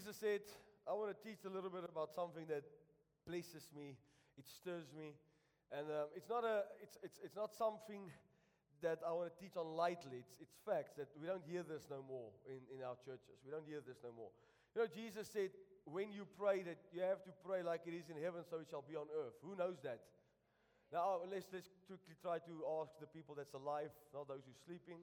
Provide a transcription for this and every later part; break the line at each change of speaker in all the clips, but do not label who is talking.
Jesus said, I want to teach a little bit about something that blesses me, it stirs me, and it's not something that I want to teach on lightly. It's facts that we don't hear this no more in our churches. We don't hear this no more. You know, Jesus said, when you pray, that you have to pray like it is in heaven, so it shall be on earth. Who knows that? Now, let's quickly try to ask the people that's alive, not those who are sleeping.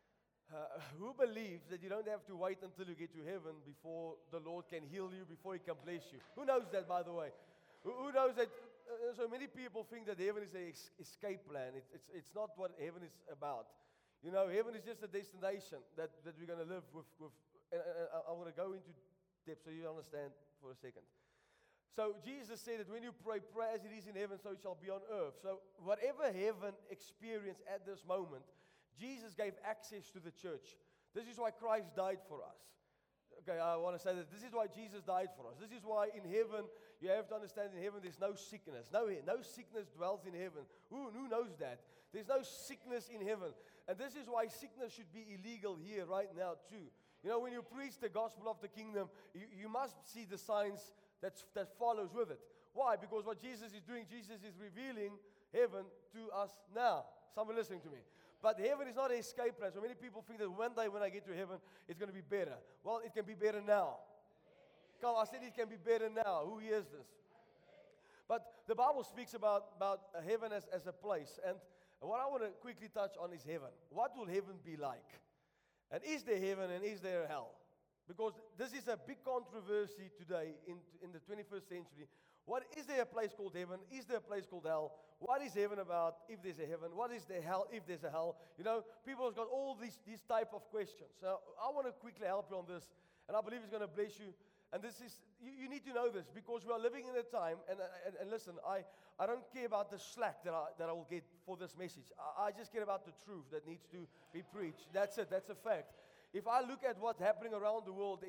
Who believes that you don't have to wait until you get to heaven before the Lord can heal you, before He can bless you? Who knows that, by the way? Who knows that? So many people think that heaven is an escape plan. It's not what heaven is about. You know, heaven is just a destination that we're going to live with. And I want to go into depth so you understand for a second. So Jesus said that when you pray as it is in heaven, so it shall be on earth. So whatever heaven experienced at this moment, Jesus gave access to the church. This is why Christ died for us. Okay, I want to say that this is why Jesus died for us. This is why in heaven, you have to understand in heaven there's no sickness. No sickness dwells in heaven. Who knows that? There's no sickness in heaven. And this is why sickness should be illegal here right now too. You know, when you preach the gospel of the kingdom, you must see the signs that follows with it. Why? Because what Jesus is doing, Jesus is revealing heaven to us now. Someone listening to me. But heaven is not an escape plan. So many people think that one day when I get to heaven, it's going to be better. Well, it can be better now. Come on, I said it can be better now. Who hears this? But the Bible speaks about heaven as a place. And what I want to quickly touch on is heaven. What will heaven be like? And is there heaven and is there hell? Because this is a big controversy today in the 21st century. What is there a place called heaven? Is there a place called hell? What is heaven about if there's a heaven? What is the hell if there's a hell? You know, people have got all these type of questions. So I want to quickly help you on this, and I believe it's going to bless you. And this is, you need to know this, because we are living in a time, and listen, I don't care about the slack that I will get for this message. I just care about the truth that needs to be preached. That's it. That's a fact. If I look at what's happening around the world,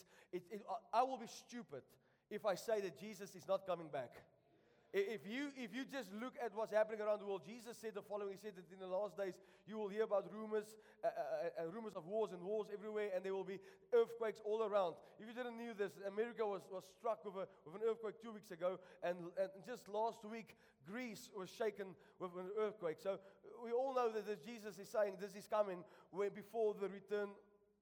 I will be stupid if I say that Jesus is not coming back. If you just look at what's happening around the world, Jesus said the following. He said that in the last days you will hear about rumors of wars and wars everywhere, and there will be earthquakes all around. If you didn't know this, America was struck with an earthquake 2 weeks ago, and just last week Greece was shaken with an earthquake. So we all know that Jesus is saying this is coming before the return.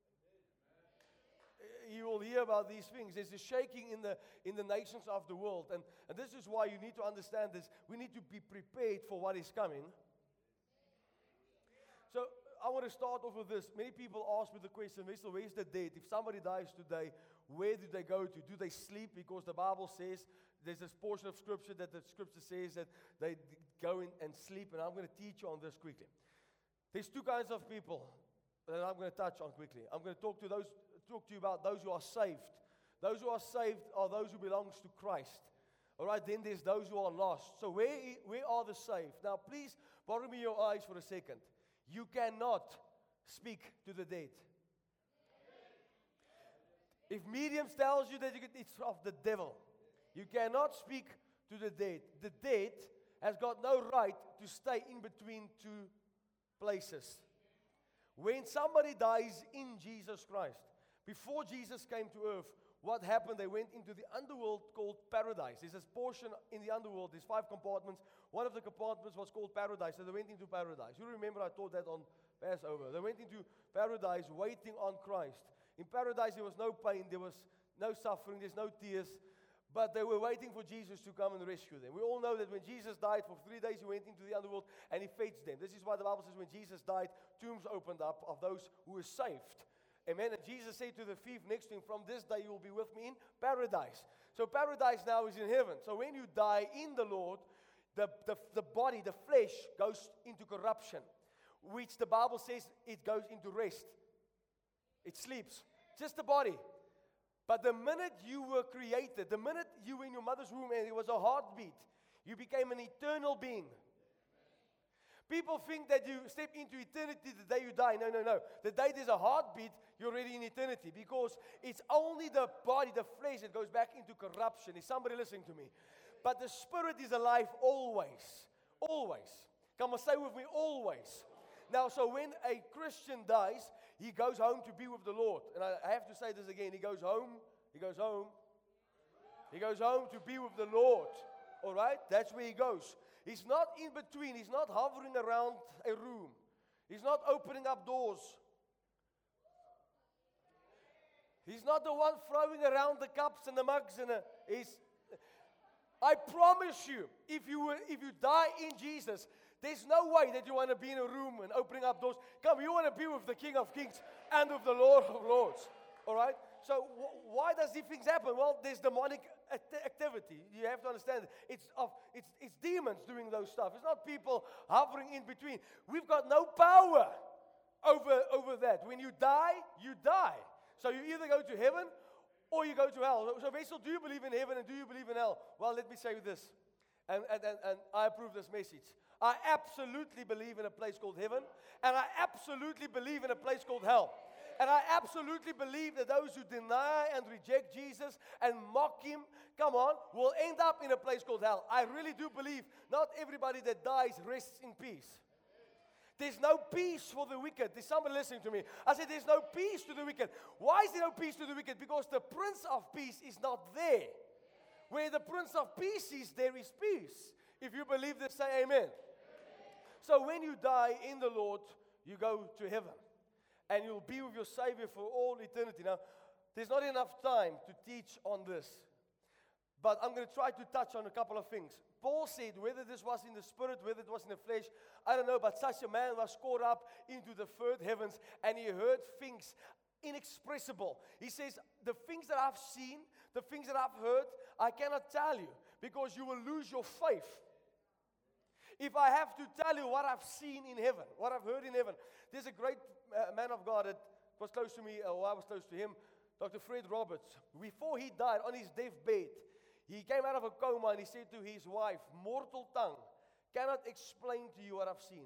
You will hear about these things. There's a shaking in the nations of the world. And this is why you need to understand this. We need to be prepared for what is coming. So I want to start off with this. Many people ask me the question, where's the dead? If somebody dies today, where do they go to? Do they sleep? Because the Bible says, there's this portion of Scripture that the Scripture says that they go in and sleep. And I'm going to teach you on this quickly. There's two kinds of people that I'm going to touch on quickly. I'm going to talk to you about those who are saved. Those who are saved are those who belongs to Christ. All right, then there's those who are lost. So where are the saved? Now, please borrow me your eyes for a second. You cannot speak to the dead. If mediums tells you that it's of the devil, you cannot speak to the dead. The dead has got no right to stay in between two places. When somebody dies in Jesus Christ, before Jesus came to earth, what happened? They went into the underworld called paradise. There's this portion in the underworld, there's 5 compartments. One of the compartments was called paradise, so they went into paradise. You remember I taught that on Passover. They went into paradise waiting on Christ. In paradise there was no pain, there was no suffering, there's no tears. But they were waiting for Jesus to come and rescue them. We all know that when Jesus died, for 3 days he went into the underworld and he fetched them. This is why the Bible says when Jesus died, tombs opened up of those who were saved. Amen. And Jesus said to the thief next to him, from this day you will be with me in paradise. So paradise now is in heaven. So when you die in the Lord, the body, the flesh goes into corruption, which the Bible says it goes into rest. It sleeps. Just the body. But the minute you were created, the minute you were in your mother's womb and there was a heartbeat, you became an eternal being. People think that you step into eternity the day you die. No. The day there's a heartbeat, you're already in eternity, because it's only the body, the flesh, that goes back into corruption. Is somebody listening to me? But the spirit is alive always. Always. Come on, say with me, always. Now, so when a Christian dies, he goes home to be with the Lord. And I have to say this again. He goes home He goes home. He goes home to be with the Lord. All right? That's where he goes. He's not in between. He's not hovering around a room. He's not opening up doors. He's not the one throwing around the cups and the mugs I promise you, if you die in Jesus, there's no way that you want to be in a room and opening up doors. Come, you want to be with the King of Kings and with the Lord of Lords. All right? So why does these things happen? Well, there's demonic activity. You have to understand it's demons doing those stuff. It's not people hovering in between. We've got no power over that. When you die, you die. So you either go to heaven or you go to hell. So Wessel, do you believe in heaven and do you believe in hell? Well, let me say this, and I approve this message. I absolutely believe in a place called heaven, and I absolutely believe in a place called hell. And I absolutely believe that those who deny and reject Jesus and mock him, come on, will end up in a place called hell. I really do believe not everybody that dies rests in peace. There's no peace for the wicked. There's somebody listening to me. I said there's no peace to the wicked. Why is there no peace to the wicked? Because the Prince of Peace is not there. Where the Prince of Peace is, there is peace. If you believe this, say amen. So when you die in the Lord, you go to heaven. And you'll be with your Savior for all eternity. Now, there's not enough time to teach on this. But I'm going to try to touch on a couple of things. Paul said, whether this was in the spirit, whether it was in the flesh, I don't know, but such a man was caught up into the third heavens, and he heard things inexpressible. He says, the things that I've seen, the things that I've heard, I cannot tell you, because you will lose your faith. If I have to tell you what I've seen in heaven, what I've heard in heaven, there's a great man of God that was close to me, or I was close to him, Dr. Fred Roberts. Before he died, on his deathbed, he came out of a coma and he said to his wife, mortal tongue cannot explain to you what I've seen.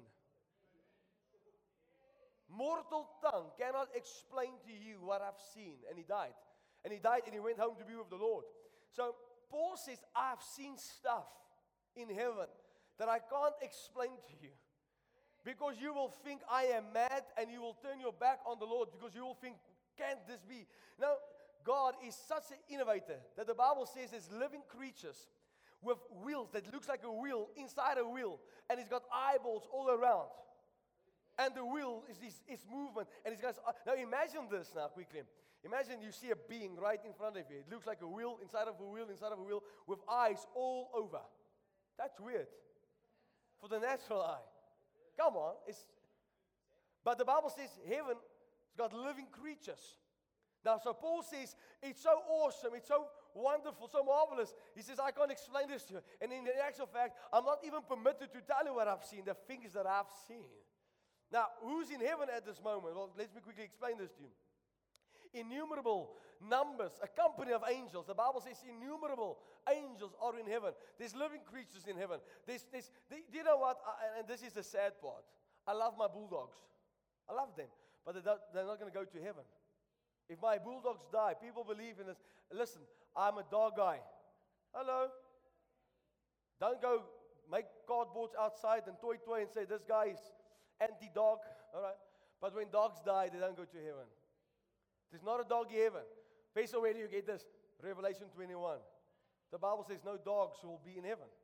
Mortal tongue cannot explain to you what I've seen. And he died. And he died and he went home to be with the Lord. So Paul says, I've seen stuff in heaven that I can't explain to you. Because you will think I am mad and you will turn your back on the Lord because you will think, can't this be? Now, God is such an innovator that the Bible says there's living creatures with wheels that looks like a wheel inside a wheel, and he's got eyeballs all around. And the wheel is movement. And he's got, now imagine this now quickly. Imagine you see a being right in front of you. It looks like a wheel inside of a wheel inside of a wheel with eyes all over. That's weird for the natural eye. Come on. But the Bible says heaven has got living creatures. Now, so Paul says, it's so awesome, it's so wonderful, so marvelous. He says, I can't explain this to you. And in the actual fact, I'm not even permitted to tell you what I've seen, the things that I've seen. Now, who's in heaven at this moment? Well, let me quickly explain this to you. Innumerable numbers, a company of angels. The Bible says innumerable angels are in heaven. There's living creatures in heaven. Do you know what? And this is the sad part. I love my bulldogs. I love them. But they're not going to go to heaven. If my bulldogs die, people believe in this. Listen, I'm a dog guy. Hello. Don't go make cardboards outside and toy and say this guy is anti-dog. All right. But when dogs die, they don't go to heaven. There's not a doggy heaven. Based on where do you get this? Revelation 21. The Bible says no dogs will be in heaven.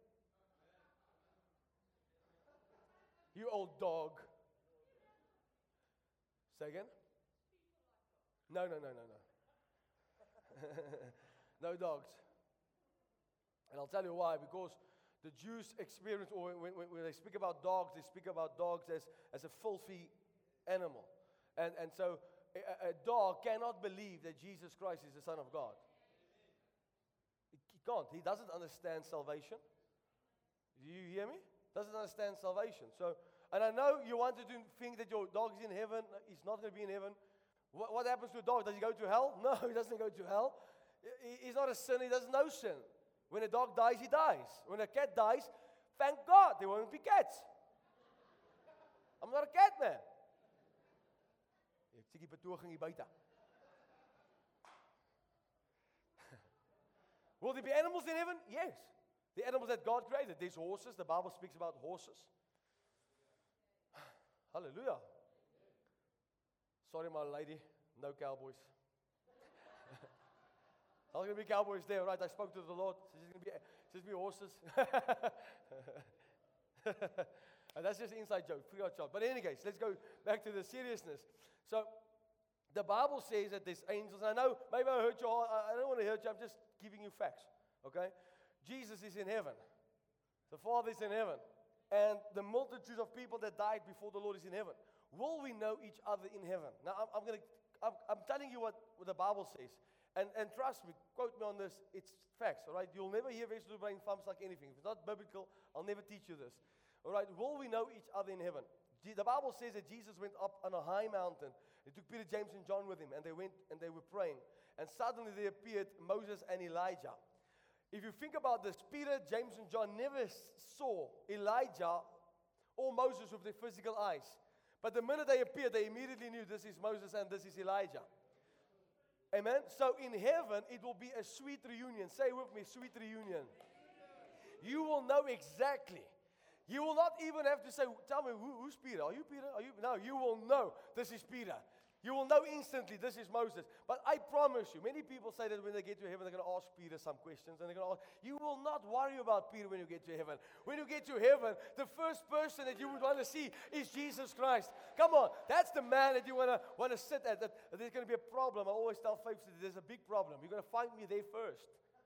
You old dog. Say again? No. No dogs. And I'll tell you why. Because the Jews experience, or when they speak about dogs, they speak about dogs as a filthy animal. And so a dog cannot believe that Jesus Christ is the Son of God. He can't. He doesn't understand salvation. Do you hear me? Doesn't understand salvation. So, and I know you want to think that your dog is in heaven. He's not going to be in heaven. What happens to a dog? Does he go to hell? No, he doesn't go to hell. He's not a sinner. He doesn't know sin. When a dog dies, he dies. When a cat dies, thank God there won't be cats. I'm not a cat man. Ek sê die betoging hier buite. Will there be animals in heaven? Yes. The animals that God created. There's horses. The Bible speaks about horses. Hallelujah. Sorry, my lady. No cowboys. not going to be cowboys there, right? I spoke to the Lord. It's just going to be horses. And that's just an inside joke, free of charge. But in any case, let's go back to the seriousness. So, the Bible says that there's angels. I know, maybe I hurt your heart. I don't want to hurt you. I'm just giving you facts, okay? Jesus is in heaven. The Father is in heaven. And the multitude of people that died before the Lord is in heaven. Will we know each other in heaven? Now, I'm telling you what the Bible says. And trust me, quote me on this, it's facts, all right? You'll never hear vegetable brain farms like anything. If it's not biblical, I'll never teach you this. All right, will we know each other in heaven? The Bible says that Jesus went up on a high mountain. He took Peter, James, and John with him, and they went and they were praying. And suddenly there appeared Moses and Elijah. If you think about this, Peter, James, and John never saw Elijah or Moses with their physical eyes. But the minute they appeared, they immediately knew this is Moses and this is Elijah. Amen? So in heaven, it will be a sweet reunion. Say with me, sweet reunion. You will know exactly. You will not even have to say, tell me, who's Peter? Are you Peter? No, you will know this is Peter. You will know instantly this is Moses. But I promise you, many people say that when they get to heaven, they're going to ask Peter some questions. And they're going to ask, you will not worry about Peter when you get to heaven. When you get to heaven, the first person that you would want to see is Jesus Christ. Come on, that's the man that you want to sit at. That there's going to be a problem. I always tell folks that there's a big problem. You're going to find me there first.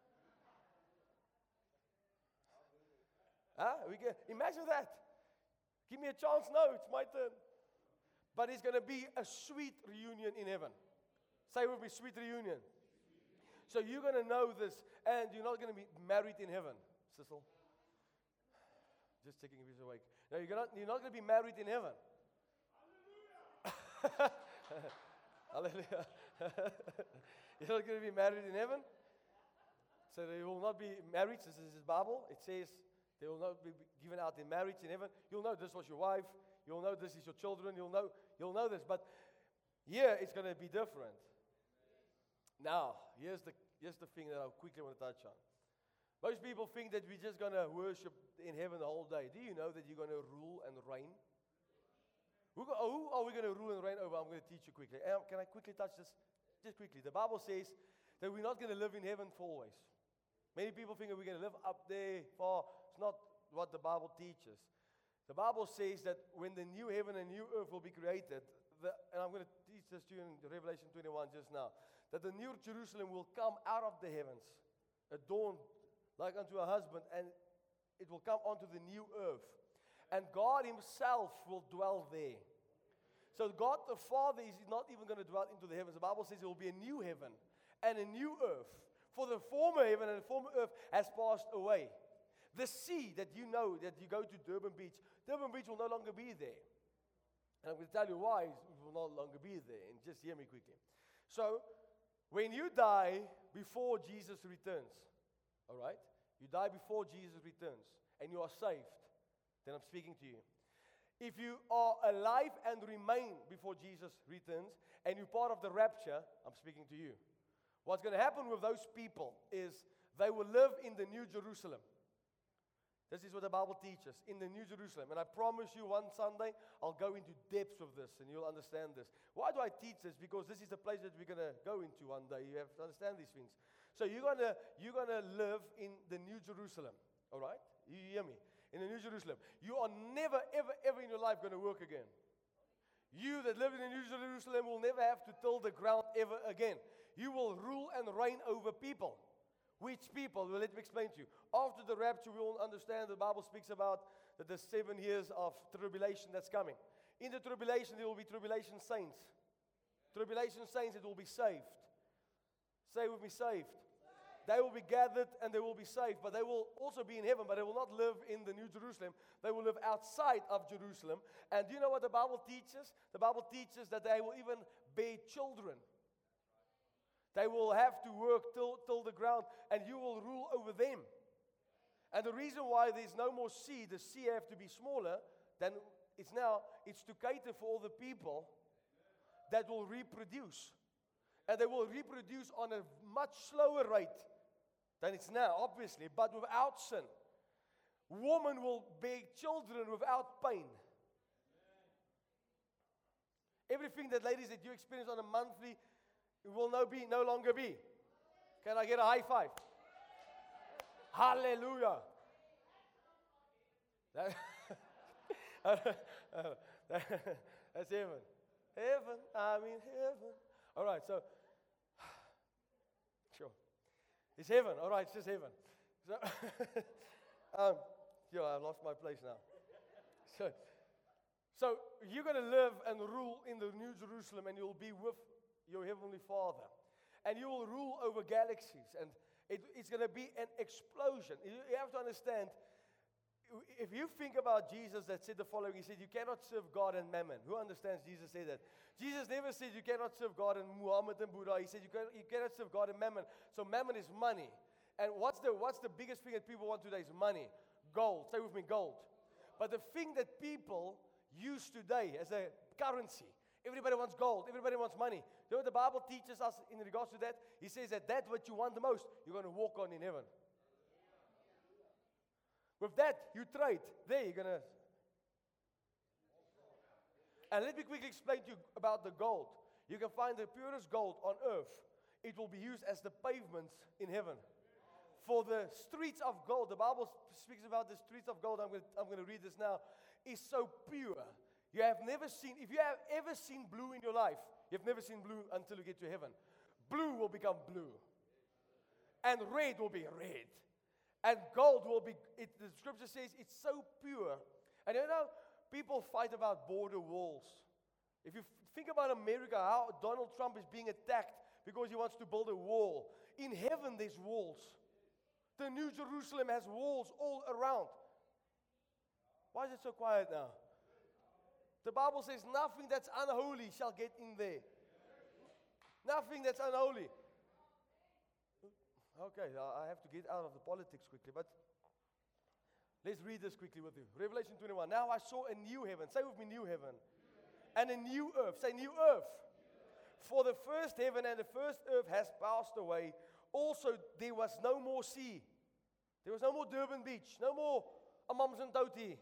Imagine that. Give me a chance. No, it's my turn. But it's going to be a sweet reunion in heaven. Say with me, sweet reunion. So you're going to know this, and you're not going to be married in heaven, Cecil. Just checking if he's awake. No, you're not going to be married in heaven. Hallelujah. You're not going to be married in heaven. So they will not be married. This is his Bible. It says they will not be given out in marriage in heaven. You'll know this was your wife. You'll know this is your children. You'll know this. But here it's going to be different. Now, here's the thing that I quickly want to touch on. Most people think that we're just going to worship in heaven the whole day. Do you know that you're going to rule and reign? Who are we going to rule and reign over? I'm going to teach you quickly. Can I quickly touch this? Just quickly. The Bible says that we're not going to live in heaven for always. Many people think that we're going to live up there far. It's not what the Bible teaches. The Bible says that when the new heaven and new earth will be created, and I'm going to teach this to you in Revelation 21 just now, that the new Jerusalem will come out of the heavens, adorned like unto a husband, and it will come onto the new earth. And God himself will dwell there. So God the Father is not even going to dwell into the heavens. The Bible says it will be a new heaven and a new earth. For the former heaven and the former earth has passed away. The sea that you know, that you go to Durban Beach will no longer be there. And I'm going to tell you why it will no longer be there. And just hear me quickly. So, when you die before Jesus returns, all right? You die before Jesus returns, and you are saved, then I'm speaking to you. If you are alive and remain before Jesus returns, and you're part of the rapture, I'm speaking to you. What's going to happen with those people is they will live in the New Jerusalem. This is what the Bible teaches, in the New Jerusalem. And I promise you one Sunday, I'll go into depths of this and you'll understand this. Why do I teach this? Because this is the place that we're going to go into one day. You have to understand these things. So you're going to live in the New Jerusalem, all right? You hear me? In the New Jerusalem. You are never, ever, ever in your life going to work again. You that live in the New Jerusalem will never have to till the ground ever again. You will rule and reign over people. Which people? Well, let me explain to you. After the rapture, we all understand the Bible speaks about that there's 7 years of tribulation that's coming. In the tribulation, there will be tribulation saints. Tribulation saints that will be saved. Say with me, saved. They will be gathered and they will be saved, but they will also be in heaven, but they will not live in the New Jerusalem. They will live outside of Jerusalem. And do you know what the Bible teaches? The Bible teaches that they will even bear children. They will have to work till the ground, and you will rule over them. And the reason why there's no more sea, the sea have to be smaller than it's now, it's to cater for all the people that will reproduce. And they will reproduce on a much slower rate than it's now, obviously, but without sin. Women will bear children without pain. Everything that, ladies, that you experience on a monthly, it will no longer be. Can I get a high five? Hallelujah. That's heaven. Heaven, I'm in heaven. All right, so, sure. It's heaven. All right, it's just heaven. So, I lost my place now. So you're going to live and rule in the New Jerusalem, and you'll be with your Heavenly Father. And you will rule over galaxies, and it's going to be an explosion. You have to understand, if you think about Jesus that said the following, he said, you cannot serve God and mammon. Who understands Jesus say that? Jesus never said you cannot serve God and Muhammad and Buddha. He said you cannot serve God and mammon. So mammon is money. And what's the biggest thing that people want today is money. Gold. Say with me, gold. But the thing that people use today as a currency, everybody wants gold, everybody wants money. You know what the Bible teaches us in regards to that? He says that what you want the most, you're going to walk on in heaven. With that, you trade. There, you're going to. And let me quickly explain to you about the gold. You can find the purest gold on earth. It will be used as the pavements in heaven. For the streets of gold, the Bible speaks about the streets of gold. I'm going to read this now. Is so pure. You have never seen, if you have ever seen blue in your life, you've never seen blue until you get to heaven. Blue will become blue. And red will be red. And gold will be, the scripture says it's so pure. And you know, people fight about border walls. If you think about America, how Donald Trump is being attacked because he wants to build a wall. In heaven, there's walls. The New Jerusalem has walls all around. Why is it so quiet now? The Bible says nothing that's unholy shall get in there. Nothing that's unholy. Okay, I have to get out of the politics quickly, but let's read this quickly with you. Revelation 21. Now I saw a new heaven. Say with me, new heaven. And a new earth. Say new earth. For the first heaven and the first earth has passed away. Also, there was no more sea. There was no more Durban Beach. No more Amanzimtoti.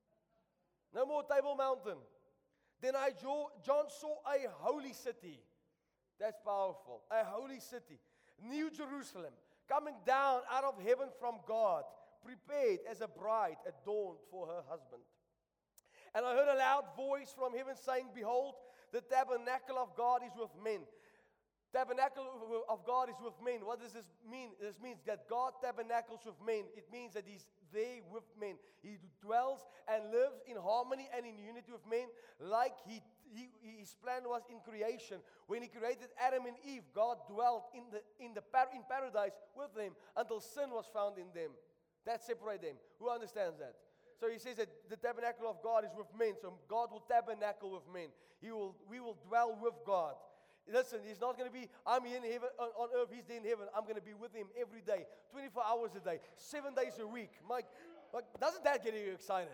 No more Table Mountain. Then John saw a holy city. That's powerful. A holy city. New Jerusalem. Coming down out of heaven from God. Prepared as a bride adorned for her husband. And I heard a loud voice from heaven saying, behold, the tabernacle of God is with men. Tabernacle of God is with men. What does this mean? This means that God tabernacles with men. It means that He's there with men. He dwells and lives in harmony and in unity with men, like His plan was in creation. When He created Adam and Eve, God dwelt in paradise with them until sin was found in them. That separates them. Who understands that? So He says that the tabernacle of God is with men. So God will tabernacle with men. We will dwell with God. Listen, He's not going to be, I'm here in heaven, on earth, He's there in heaven. I'm going to be with Him every day, 24 hours a day, 7 days a week. Doesn't that get you excited?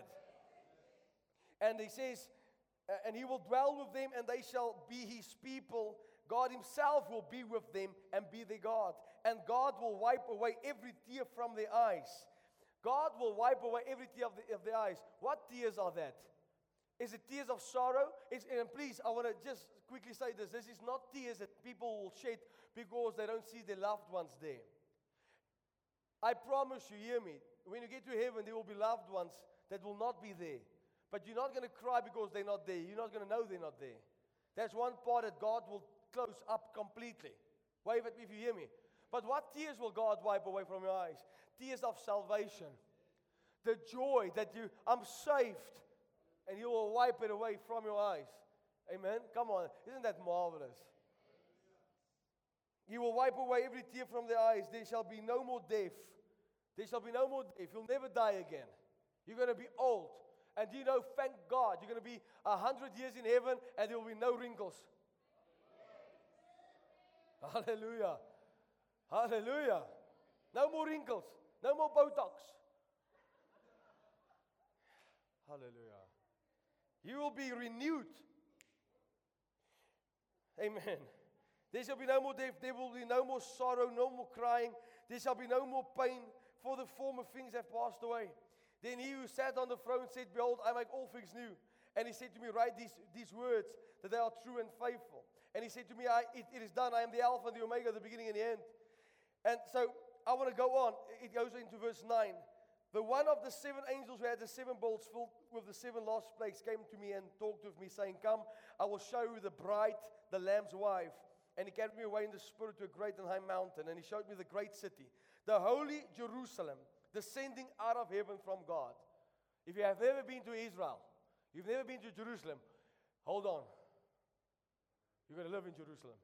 And He says, and He will dwell with them, and they shall be His people. God Himself will be with them and be their God. And God will wipe away every tear from their eyes. God will wipe away every tear of their eyes. What tears are that? Is it tears of sorrow? And please, I want to just quickly say this. This is not tears that people will shed because they don't see their loved ones there. I promise you, hear me, when you get to heaven, there will be loved ones that will not be there. But you're not going to cry because they're not there. You're not going to know they're not there. That's one part that God will close up completely. Wave at me if you hear me. But what tears will God wipe away from your eyes? Tears of salvation. The joy that I'm saved. And He will wipe it away from your eyes. Amen? Come on. Isn't that marvelous? He will wipe away every tear from their eyes. There shall be no more death. There shall be no more death. You'll never die again. You're going to be old. And do you know, thank God, you're going to be 100 years in heaven and there will be no wrinkles. Hallelujah. Hallelujah. No more wrinkles. No more Botox. Hallelujah. You will be renewed. Amen. There shall be no more death. There will be no more sorrow, no more crying. There shall be no more pain, for the former things have passed away. Then He who sat on the throne said, behold, I make all things new. And He said to me, write these words, that they are true and faithful. And He said to me, it is done. I am the Alpha and the Omega, the beginning and the end. And so I want to go on. It goes into verse 9. The one of the 7 angels who had the 7 bowls filled with the 7 last plagues came to me and talked with me, saying, Come, I will show you the bride, the Lamb's wife. And he carried me away in the Spirit to a great and high mountain, and he showed me the great city, the holy Jerusalem, descending out of heaven from God. If you have never been to Israel, you've never been to Jerusalem, hold on. You're going to live in Jerusalem.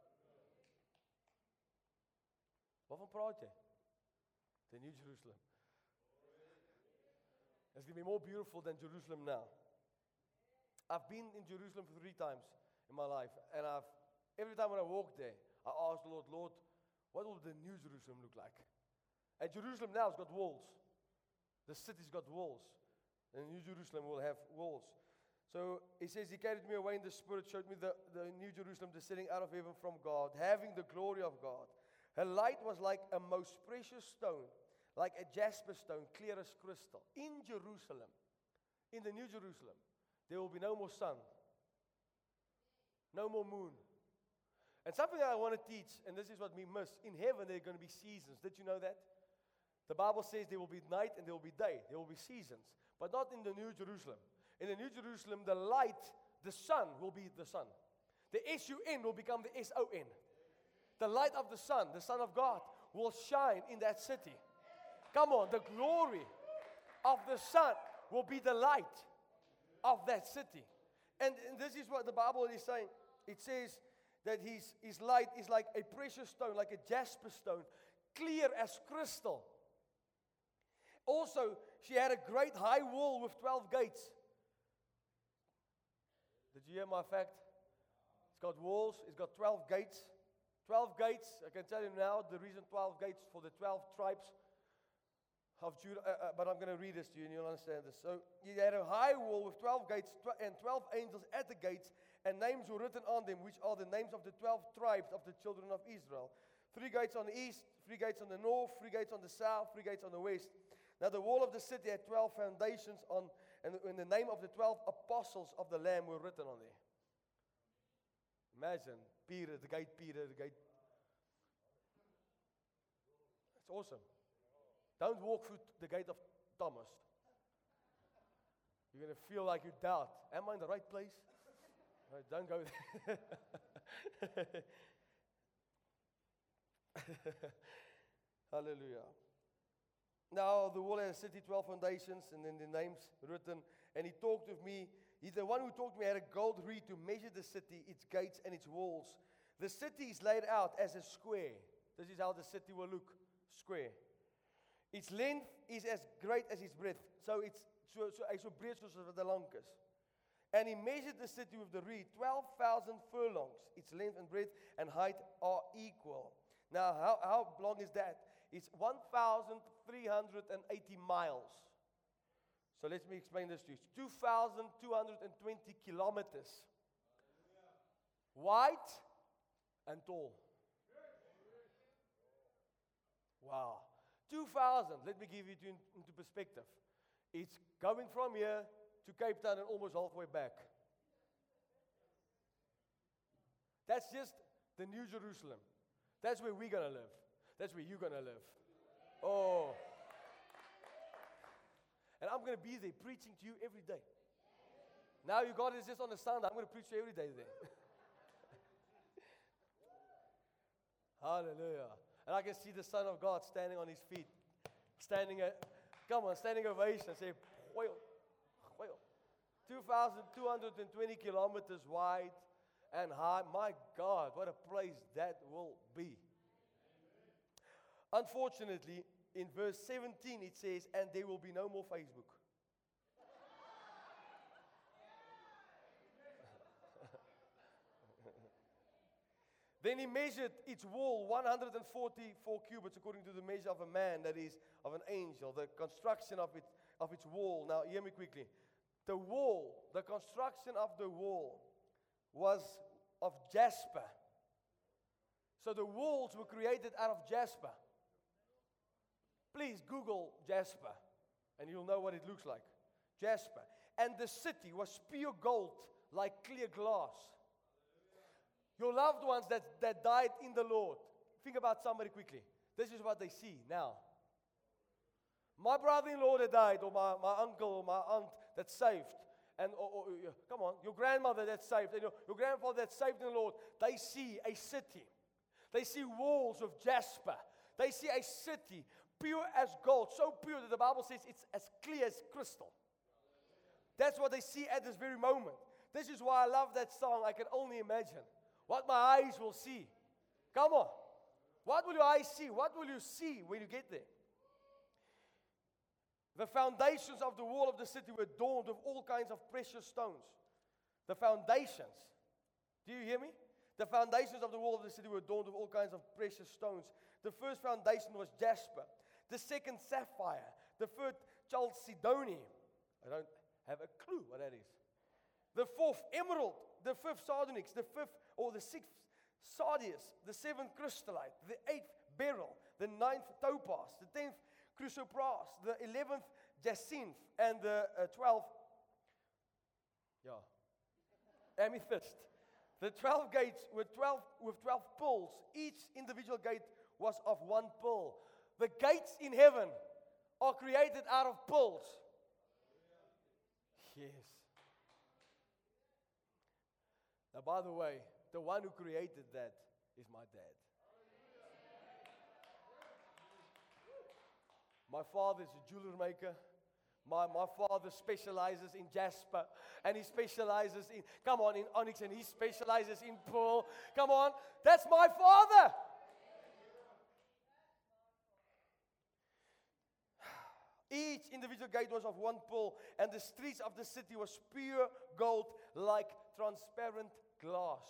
Waarvan praat jy? The New Jerusalem. It's going to be more beautiful than Jerusalem now. I've been in Jerusalem 3 times in my life, and every time when I walk there, I ask the Lord, what will the New Jerusalem look like? And Jerusalem now has got walls. The city's got walls. And New Jerusalem will have walls. So he says, he carried me away in the Spirit, showed me the New Jerusalem descending out of heaven from God, having the glory of God. Her light was like a most precious stone, like a jasper stone, clear as crystal. In Jerusalem, in the New Jerusalem, there will be no more sun, no more moon. And something that I want to teach, and this is what we miss, in heaven there are going to be seasons. Did you know that? The Bible says there will be night and there will be day. There will be seasons. But not in the New Jerusalem. In the New Jerusalem, the light, the sun will be the sun. The S-U-N will become the S-O-N. The light of the Son of God, will shine in that city. Come on, the glory of the Son will be the light of that city. And this is what the Bible is saying. It says that his light is like a precious stone, like a jasper stone, clear as crystal. Also, she had a great high wall with 12 gates. Did you hear my fact? It's got walls, it's got 12 gates. 12 gates, I can tell you now, the reason 12 gates for the 12 tribes of Judah, but I'm going to read this to you and you'll understand this. So, he had a high wall with 12 gates and 12 angels at the gates, and names were written on them, which are the names of the 12 tribes of the children of Israel. 3 gates on the east, 3 gates on the north, 3 gates on the south, 3 gates on the west. Now the wall of the city had 12 foundations on, and the name of the 12 apostles of the Lamb were written on there. Imagine, Peter, the gate. It's awesome. Don't walk through the gate of Thomas. You're going to feel like you doubt. Am I in the right place? Right, don't go there. Hallelujah. Now the wall had a city, 12 foundations, and then the names written. And he talked with me. He's the one who talked to me, had a gold reed to measure the city, its gates and its walls. The city is laid out as a square. This is how the city will look, square. Its length is as great as its breadth. So it's so breed soos wat die lank is. And he measured the city with the reed, 12,000 furlongs. Its length and breadth and height are equal. Now, how long is that? It's 1,380 miles. So let me explain this to you. It's 2,220 kilometers. Wide and tall. Wow. 2,000, let me give it into perspective. It's going from here to Cape Town and almost halfway back. That's just the New Jerusalem. That's where we're going to live. That's where you're going to live. Oh. And I'm going to be there preaching to you every day. Now you got it just on a Sunday. I'm going to preach to you every day there. Hallelujah. And I can see the Son of God standing on his feet. Standing ovation. Say, whale. 2,220 kilometers wide and high. My God, what a place that will be. Unfortunately, in verse 17 it says, and there will be no more Facebook. Then he measured its wall 144 cubits according to the measure of a man, that is, of an angel. The construction of its wall. Now, hear me quickly. The wall, the construction of the wall was of jasper. So the walls were created out of jasper. Please Google jasper, and you'll know what it looks like. Jasper. And the city was pure gold, like clear glass. Your loved ones that died in the Lord. Think about somebody quickly This is what they see now. My brother-in-law that died, or my uncle, or my aunt that's saved, and come on, your grandmother that's saved, and your grandfather that's saved in the Lord, they see a city. They see walls of jasper. They see a city pure as gold, so pure that the Bible says it's as clear as crystal. That's what they see at this very moment. This is why I love that song, I Can Only Imagine. What my eyes will see. Come on. What will your eyes see? What will you see when you get there? The foundations of the wall of the city were adorned with all kinds of precious stones. The foundations. Do you hear me? The foundations of the wall of the city were adorned with all kinds of precious stones. The first foundation was jasper. The second, sapphire. The third, chalcedony. I don't have a clue what that is. The fourth, emerald. The fifth, sardonyx. The sixth, sardius. The seventh, crystallite. The eighth, beryl. The ninth, topaz. The 10th, chrysoprase. The 11th, jacinth. And the 12th, amethyst. The 12 gates were 12 with 12 pearls. Each individual gate was of one pearl. The gates in heaven are created out of pearls. Yes. Now, by the way, the one who created that is my dad. My father is a jewelry maker. My father specializes in jasper, and he specializes in onyx, and he specializes in pearl. Come on, that's my father. Each individual gate was of one pearl, and the streets of the city was pure gold like transparent glass.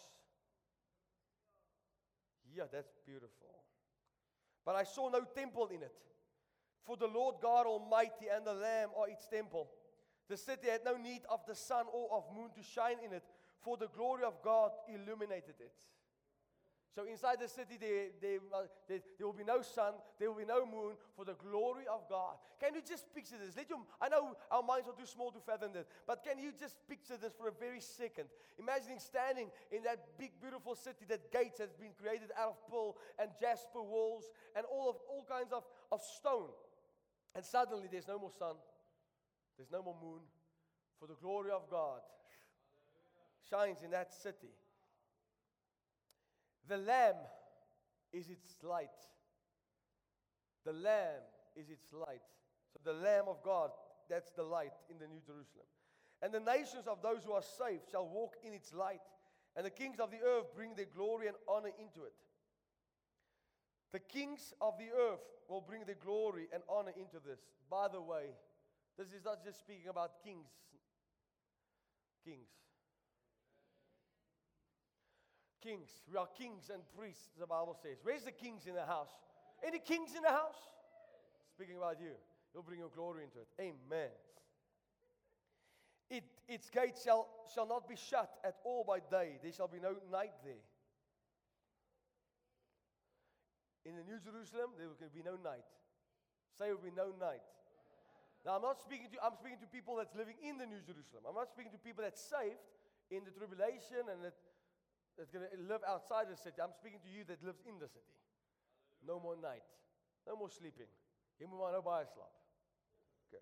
Yeah, that's beautiful. But I saw no temple in it. For the Lord God Almighty and the Lamb are its temple. The city had no need of the sun or of moon to shine in it, for the glory of God illuminated it. So inside the city there will be no sun, there will be no moon, for the glory of God. Can you just picture this? I know our minds are too small to fathom this, but can you just picture this for a very second? Imagining standing in that big, beautiful city, that gates has been created out of pearl and jasper walls and all kinds of stone. And suddenly there's no more sun, there's no more moon, for the glory of God shines in that city. The Lamb is its light. The Lamb is its light. So the Lamb of God, that's the light in the New Jerusalem. And the nations of those who are saved shall walk in its light, and the kings of the earth bring their glory and honor into it. The kings of the earth will bring their glory and honor into this. By the way, this is not just speaking about kings. Kings. Kings. We are kings and priests, the Bible says. Where's the kings in the house? Any kings in the house? Speaking about you. You'll bring your glory into it. Amen. Its gates shall not be shut at all by day. There shall be no night there. In the New Jerusalem, there will be no night. Say there will be no night. Now, I'm speaking to people that's living in the New Jerusalem. I'm not speaking to people that's saved in the tribulation and that's going to live outside the city. I'm speaking to you that lives in the city. No more night. No more sleeping. Jy moet maar nou baie slaap. Okay.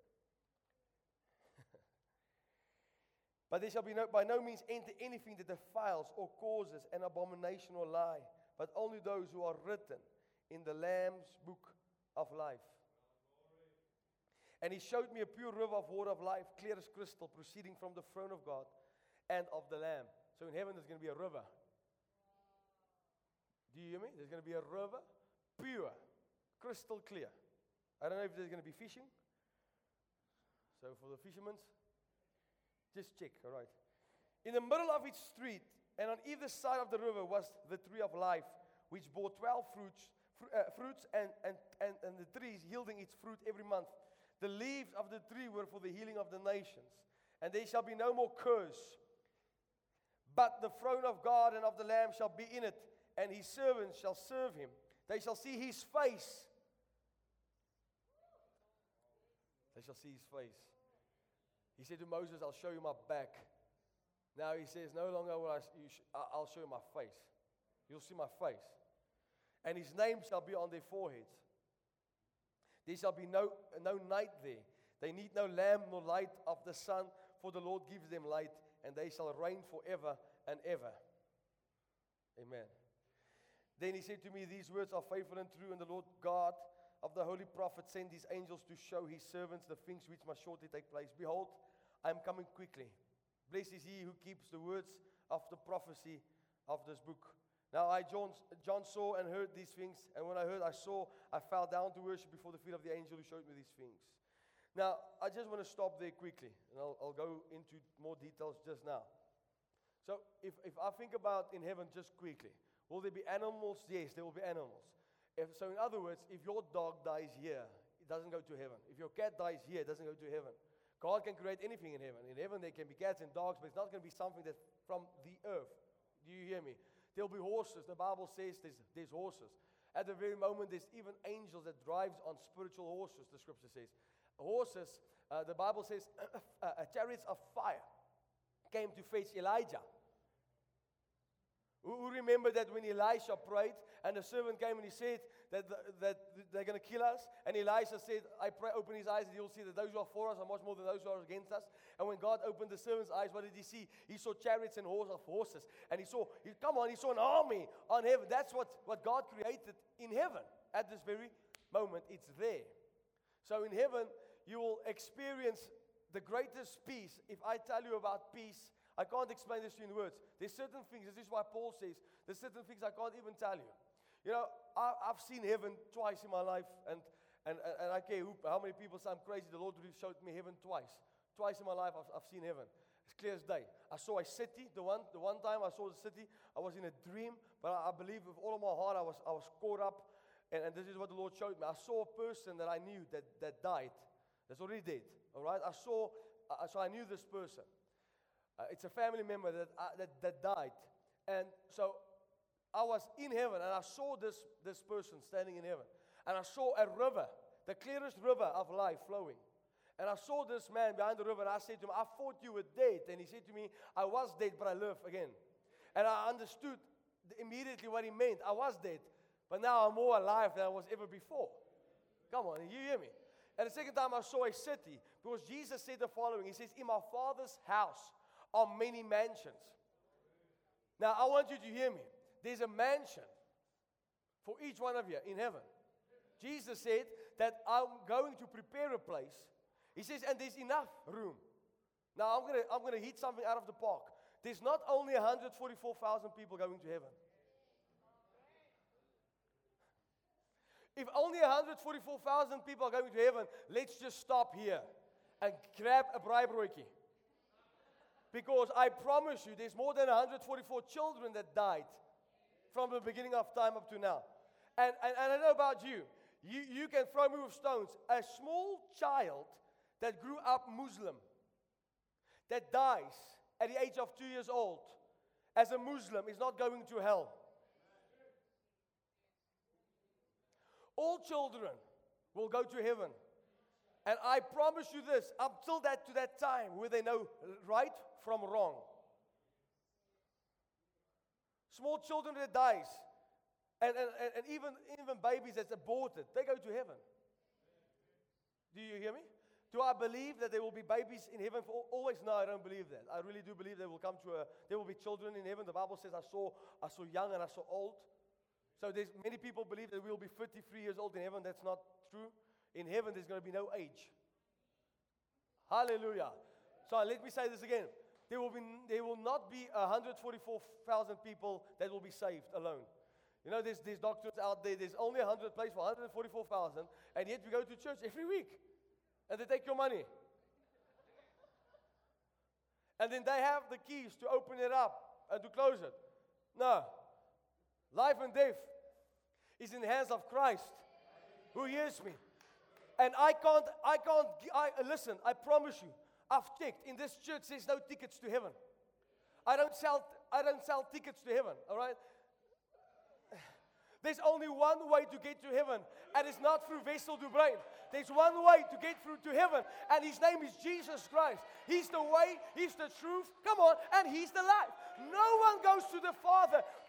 But there shall be by no means enter anything that defiles or causes an abomination or lie, but only those who are written in the Lamb's book of life. And he showed me a pure river of water of life, clear as crystal, proceeding from the throne of God and of the Lamb. So in heaven there's going to be a river. Do you hear me? There's going to be a river, pure, crystal clear. I don't know if there's going to be fishing. So for the fishermen, just check, all right. In the middle of its street, and on either side of the river was the tree of life, which bore 12 fruits, and the trees yielding its fruit every month. The leaves of the tree were for the healing of the nations. And there shall be no more curse. But the throne of God and of the Lamb shall be in it, and his servants shall serve him. They shall see his face. They shall see his face. He said to Moses, I'll show you my back. Now he says, no longer will I'll show you my face. You'll see my face. and his name shall be on their foreheads. There shall be no night there. They need no lamp nor light of the sun, for the Lord gives them light, and they shall reign forever and ever. Amen. Then he said to me, these words are faithful and true, and the Lord God of the holy prophet sent his angels to show his servants the things which must shortly take place. Behold, I am coming quickly. Blessed is he who keeps the words of the prophecy of this book. Now John saw and heard these things, and when I heard, I fell down to worship before the feet of the angel who showed me these things. Now, I just want to stop there quickly, and I'll go into more details just now. So, if I think about in heaven just quickly, will there be animals? Yes, there will be animals. So in other words, if your dog dies here, it doesn't go to heaven. If your cat dies here, it doesn't go to heaven. God can create anything in heaven. In heaven, there can be cats and dogs, but it's not going to be something that's from the earth. Do you hear me? There'll be horses. The Bible says there's horses. At the very moment, there's even angels that drives on spiritual horses, the scripture says. Horses, the Bible says, chariots of fire came to face Elijah. Who remember that when Elisha prayed, and the servant came and he said that they're going to kill us, and Elisha said, I pray, open his eyes, and you'll see that those who are for us are much more than those who are against us. And when God opened the servant's eyes, what did he see? He saw chariots and horses, and he saw an army on heaven. That's what God created in heaven. At this very moment, it's there. So in heaven, you will experience the greatest peace. If I tell you about peace, I can't explain this to you in words. There's certain things, this is why Paul says, there's certain things I can't even tell you. You know, I've seen heaven twice in my life, and I care how many people say I'm crazy. The Lord really showed me heaven twice. Twice in my life I've seen heaven. It's clear as day. I saw a city, the one time I saw the city, I was in a dream, but I believe with all of my heart I was caught up, and this is what the Lord showed me. I saw a person that I knew that died, that's already dead, all right? So I knew this person. It's a family member that died. And so I was in heaven, and I saw this person standing in heaven. And I saw a river, the clearest river of life flowing. And I saw this man behind the river, and I said to him, I thought you were dead. And he said to me, I was dead, but I live again. And I understood immediately what he meant. I was dead, but now I'm more alive than I was ever before. Come on, you hear me? And the second time I saw a city, because Jesus said the following. He says, in my Father's house are many mansions. Now, I want you to hear me. There's a mansion for each one of you in heaven. Jesus said that I'm going to prepare a place. He says, and there's enough room. Now, I'm gonna hit something out of the park. There's not only 144,000 people going to heaven. If only 144,000 people are going to heaven, let's just stop here and grab a braaibroodjie. Because I promise you, there's more than 144 children that died from the beginning of time up to now. And I don't know about you. You can throw me with stones. A small child that grew up Muslim, that dies at the age of 2 years old, as a Muslim, is not going to hell. All children will go to heaven. And I promise you this, until to that time where they know right from wrong. Small children that dies, and even babies that's aborted, they go to heaven. Do you hear me? Do I believe that there will be babies in heaven for always? No, I don't believe that. I really do believe there will be children in heaven. The Bible says I saw young and I saw old. So there's many people believe that we'll be 53 years old in heaven. That's not true. In heaven, there's going to be no age. Hallelujah. So let me say this again. There will not be 144,000 people that will be saved alone. You know, there's doctors out there. There's only 100 places for 144,000, and yet we go to church every week, and they take your money. And then they have the keys to open it up and to close it. No. Life and death is in the hands of Christ, who hears me. And listen, I promise you, I've checked. In this church, there's no tickets to heaven. I don't sell tickets to heaven, all right? There's only one way to get to heaven, and it's not through Wessel du Brein. There's one way to get through to heaven, and his name is Jesus Christ. He's the way, he's the truth, come on, and he's the life. No one goes to the Father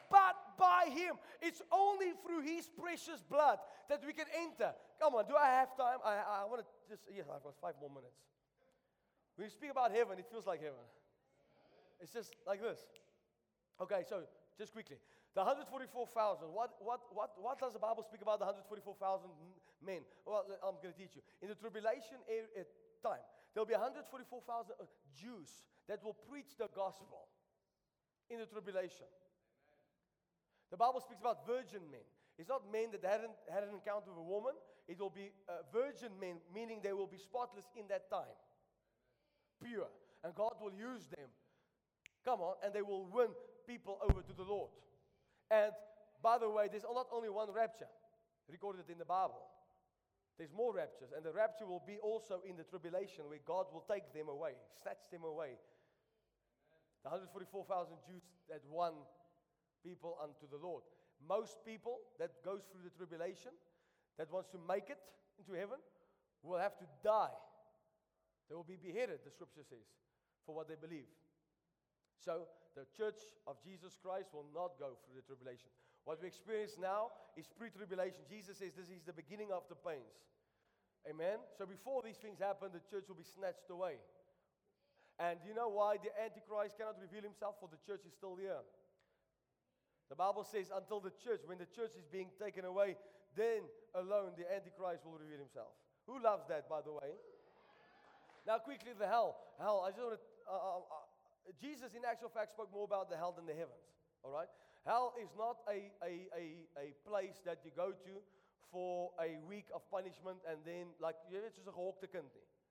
but by Him. It's only through His precious blood that we can enter. Come on, do I have time? I want to just, yes, I've got 5 more minutes. When you speak about heaven, it feels like heaven. It's just like this. Okay, so just quickly. The 144,000, what does the Bible speak about the 144,000 men? Well, I'm going to teach you. In the tribulation time, there will be 144,000 Jews that will preach the gospel in the tribulation. The Bible speaks about virgin men. It's not men that hadn't had an encounter with a woman. It will be virgin men, meaning they will be spotless in that time. Pure. And God will use them. Come on, and they will win people over to the Lord. And by the way, there's not only one rapture recorded in the Bible. There's more raptures, and the rapture will be also in the tribulation where God will take them away, snatch them away. The 144,000 Jews that won people unto the Lord. Most people that goes through the tribulation, that wants to make it into heaven, will have to die. They will be beheaded, the scripture says, for what they believe. So, the church of Jesus Christ will not go through the tribulation. What we experience now is pre-tribulation. Jesus says this is the beginning of the pains. Amen? So before these things happen, the church will be snatched away. And you know why the Antichrist cannot reveal himself? For the church is still here. The Bible says until the church, when the church is being taken away, then alone the Antichrist will reveal himself. Who loves that, by the way? Now quickly, the hell. Hell, I just want to... Jesus, in actual fact, spoke more about the hell than the heavens. All right? Hell is not a place that you go to for a week of punishment and then, like, it's just a gehokte kind.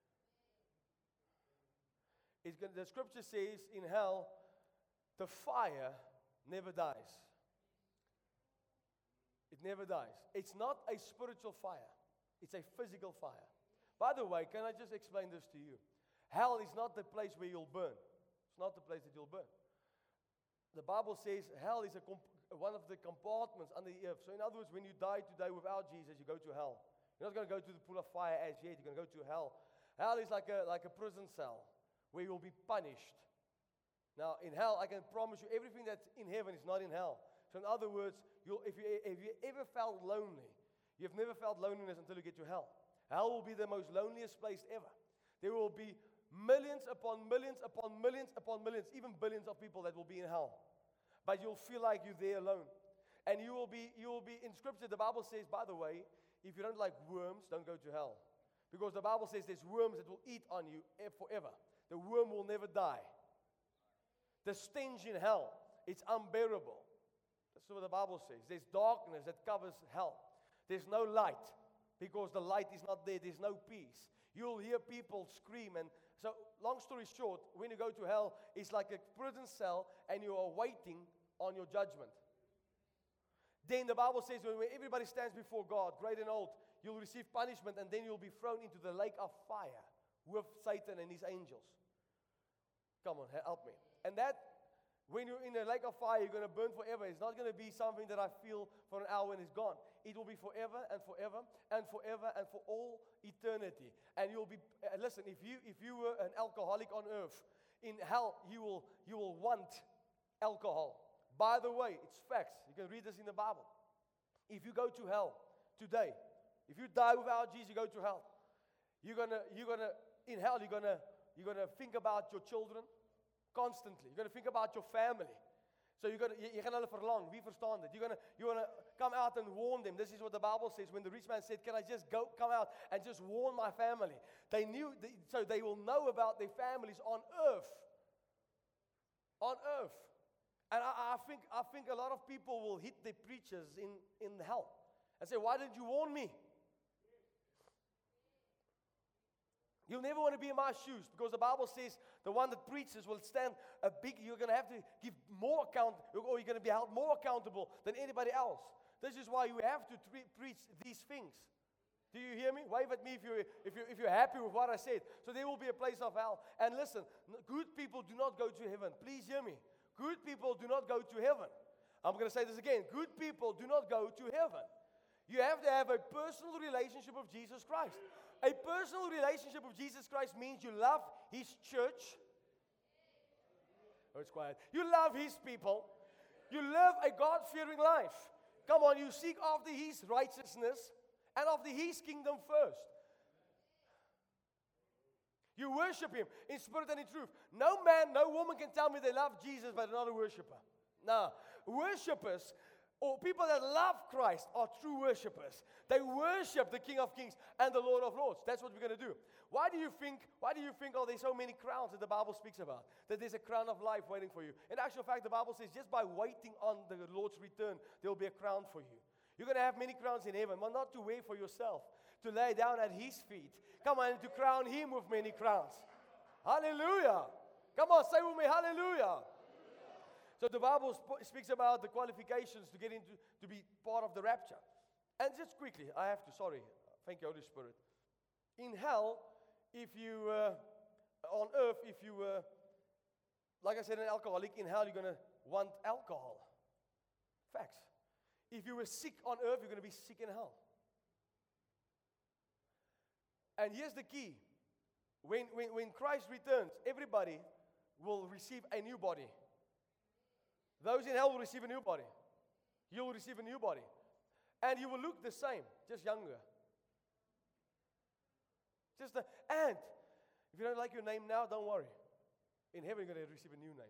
The scripture says in hell, the fire never dies. It never dies. It's not a spiritual fire. It's a physical fire. By the way, can I just explain this to you? Hell is not the place where you'll burn. It's not the place that you'll burn. The Bible says hell is one of the compartments under the earth. So in other words, when you die today without Jesus, you go to hell. You're not going to go to the pool of fire as yet. You're going to go to hell. Hell is like a prison cell where you'll be punished. Now, in hell, I can promise you, everything that's in heaven is not in hell. So in other words, if you ever felt lonely, you've never felt loneliness until you get to hell. Hell will be the most loneliest place ever. There will be millions upon millions upon millions upon millions, even billions of people that will be in hell. But you'll feel like you're there alone. And you will be in scripture, the Bible says, by the way, if you don't like worms, don't go to hell. Because the Bible says there's worms that will eat on you forever. The worm will never die. The stench in hell, it's unbearable. That's what the Bible says. There's darkness that covers hell. There's no light because the light is not there. There's no peace. You'll hear people scream. And so, long story short, when you go to hell, it's like a prison cell and you are waiting on your judgment. Then the Bible says when everybody stands before God, great and old, you'll receive punishment and then you'll be thrown into the lake of fire with Satan and his angels. Come on, help me. And that, when you're in the lake of fire, you're going to burn forever. It's not going to be something that I feel for an hour and it's gone. It will be forever and forever and forever and for all eternity. And you'll be, listen, if you were an alcoholic on earth, in hell you will want alcohol. By the way, it's facts. You can read this in the Bible. If you go to hell today, if you die without Jesus, you go to hell. In hell, you're gonna think about your children constantly. You're gonna think about your family. So you gaan hulle verlang. Wie verstaan dit? You're gonna come out and warn them. This is what the Bible says. When the rich man said, "Can I just come out and just warn my family?" They knew, so they will know about their families on earth. On earth. And I think a lot of people will hit the preachers in hell and say, "Why didn't you warn me?" You'll never want to be in my shoes because the Bible says the one that preaches will stand you're going to have to give more account, or you're going to be held more accountable than anybody else. This is why you have to preach these things. Do you hear me? Wave at me if you're happy with what I said. So there will be a place of hell. And listen, good people do not go to heaven. Please hear me. Good people do not go to heaven. I'm going to say this again. Good people do not go to heaven. You have to have a personal relationship with Jesus Christ. A personal relationship with Jesus Christ means you love His church. Oh, it's quiet. You love His people. You live a God-fearing life. Come on, you seek after His righteousness and after His kingdom first. You worship Him in spirit and in truth. No man, no woman can tell me they love Jesus but they're not a worshiper. No. Worshippers or people that love Christ are true worshippers. They worship the King of Kings and the Lord of Lords. That's what we're going to do. Why do you think there's so many crowns that the Bible speaks about? That there's a crown of life waiting for you. In actual fact, the Bible says just by waiting on the Lord's return, there will be a crown for you. You're going to have many crowns in heaven, but not to wear for yourself, to lay down at His feet. Come on, and to crown Him with many crowns. Hallelujah. Come on, say with me, hallelujah. So the Bible speaks about the qualifications to get into, to be part of the rapture. And just quickly, thank you, Holy Spirit. In hell, on earth, like I said, an alcoholic, in hell you're going to want alcohol. Facts. If you were sick on earth, you're going to be sick in hell. And here's the key. When Christ returns, everybody will receive a new body. Those in hell will receive a new body. You will receive a new body. And you will look the same, just younger. And if you don't like your name now, don't worry. In heaven, you're going to receive a new name.